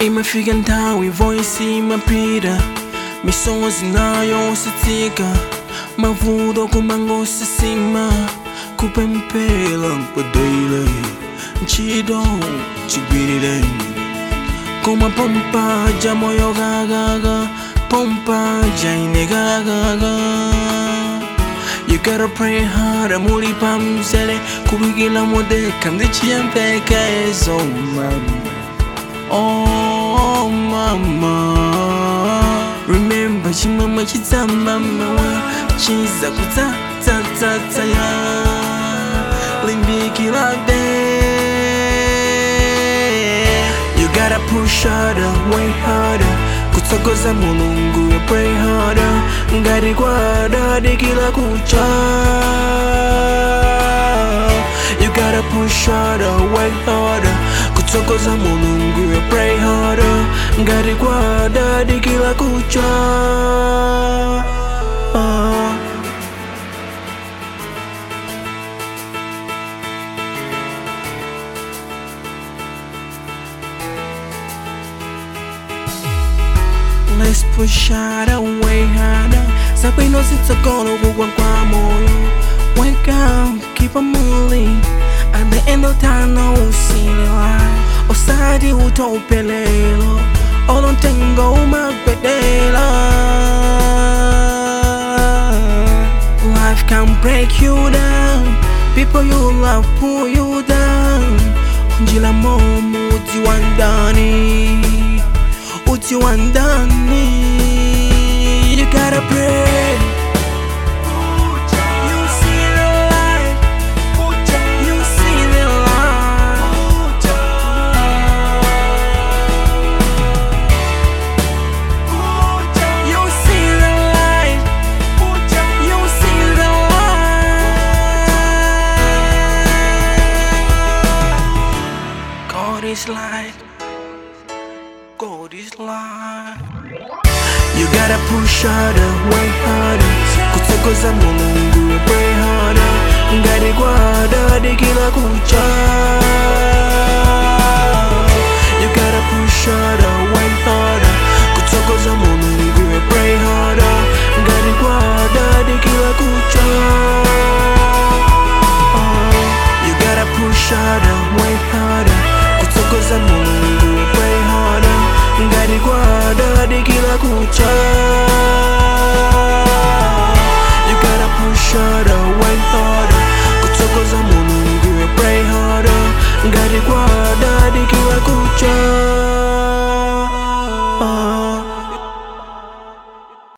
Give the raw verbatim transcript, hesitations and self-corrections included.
imefika ntawi voice imapita, misozi nayo sitika, mavuto kumangosisima, kupempela nkwadele, nchido chigwirire, kuma pompa ja moyo gagaga, pompa ja ine gagaga. You gotta pray hard, amuli pamzele, kubigila mode kandichi yampeka ezo mama. Oh mama, remember chimama chita mama, chiza kuta ta ta ta ya, limbiki lade. You gotta push harder, way harder, kutsokoza mulungu ya pray harder, ngari kwada dikila kucha. You gotta push harder, way harder, kutsokoza mulungu ya pray harder, ngari kwada dikila kucha. uh. Let's push harder, way harder, sabi no sitsakolo kugwa kwa moyo. Wake up, keep on moving, at the end of time no usini life. Osadi utopelelo, olo tengo magpedela. Life can break you down, people you love pull you down. Njila momo uti wandani, uti wandani. You gotta pray. God is light, God is light. You gotta push harder, way harder, kutsokoza mulungu ya pray harder, ngari kwada dikila kucha. You gotta push harder, way harder, kutsokoza mulungu ya pray harder, ngari kwada dikila kucha. uh, You gotta push harder, way harder, kutsokoza mulungu ya pray harder, ngari kwada dikila kucha. You gotta push harder,